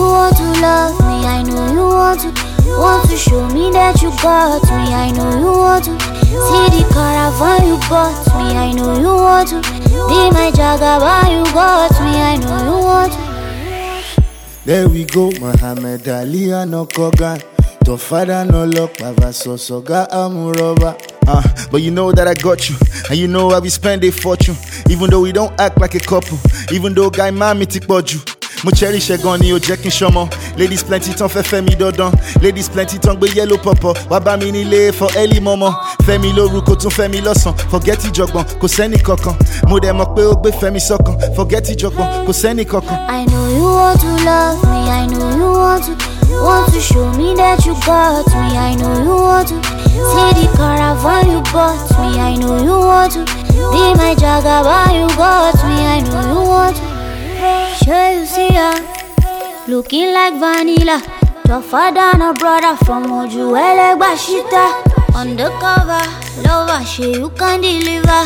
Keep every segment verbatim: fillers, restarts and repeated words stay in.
want to love me, I know you want to. Want to show me that you got me, I know you want to. See the caravan you bought me, I know you want to. Be my jagaba, you got me, I know you want to. There we go, Muhammad Ali and Okogan. To father no luck, Baba so so ga amuroba. Uh, but you know that I got you, and you know how we spend a fortune. Even though we don't act like a couple, even though guy man me tik boju. Mo cherish e gan ni o jẹ́ kin ṣọmọ. Ladies plenty ton fẹ́ fẹ́ mi dandan. Ladies plenty ton gbé yellow pọ̀pọ̀. Wá bá mi nílé for early mọ́mọ́. Fẹ́ mi lórúkọ tún fẹ́ mi lọ́sàn. Forget ìjọ̀gbọ̀n, kò sẹ́ni kankan. Mo dẹ̀ mọ̀ pé ó gbé fẹ́ mi sọ́kàn. Forget ìjọ̀gbọ̀n, kò sẹ́ni kankan. I know you want to love me, I know you want to. Want to show me that you got me, I know you want to. See the caravan you bought me, I know you want to. Be my jagaba, you got me, I know you want to. Sure you see her, looking like vanilla. Tougher than a brother from Ojuele Bashita. Undercover, lover, she you can deliver.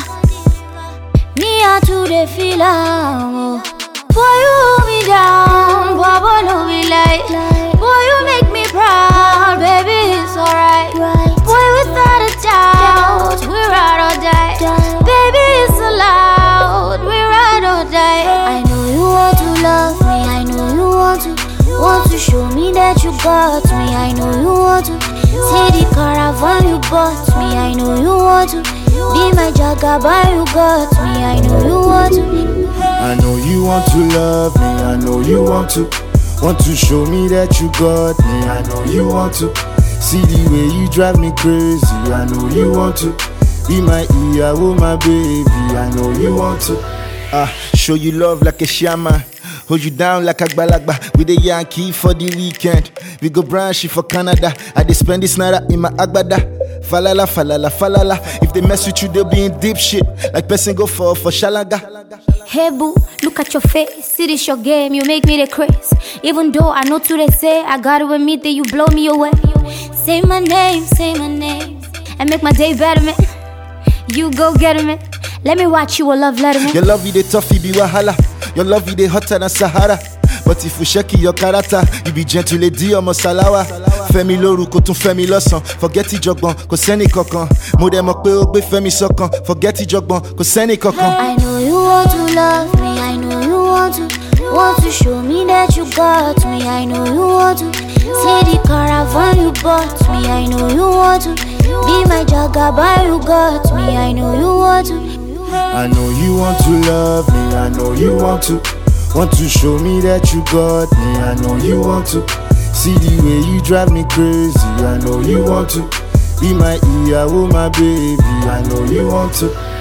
Me out to the feel oh. Boy you hold me down, Baba no be like. Boy you make me proud, baby it's alright. Boy without a doubt, we ride or die. Baby it's allowed, we ride or die. I know you want to love me, I know you want to. Want to show me that you got me, I know you want to. See the caravan you bought me, I know you want to. Be my jagaba, you got me, I know you want to. I know you want to love me, I know you want to. Want to show me that you got me, I know you want to. See the way you drive me crazy, I know you want to. Be my Iyawo, my baby, I know you want to. Ah, show you love like a shaman. Hold you down like a Agbalagba with a Yankee for the weekend. We go branch for Canada. I dey spend this night in my Agbada. Falala, falala, falala. If they mess with you, they'll be in deep shit. Like person go for for Shalaga. Hey boo, look at your face. See this your game, you make me the craze. Even though I know too they say, I gotta admit that you blow me away. Say my name, say my name, and make my day better, man. You go get it, man. Let me watch you a love letter, man. Your love you the toughy be wahala. Your love you the hotter than Sahara. But if you shake your character, you be gentle lady or Mosalawa. Femi lórúkọ tún fẹ́ mi lọ́sàn. Forget ìjọ̀gbọ̀n, kò sẹ́ni kankan. Mo dẹ̀ mọ̀ pé ó gbé fẹ́mi sọ́kàn. Forget ìjọ̀gbọ̀n, kò sẹ́ni kankan. I know you want to love me, I know you want to. Want to show me that you got me, I know you want to. See the caravan you bought me, I know you want to. Be my jagaba, you got me, I know you want to. I know you want to love me, I know you want to. Want to show me that you got me, I know you want to. See the way you drive me crazy, I know you want to. Be my Iyawo, my baby, I know you want to.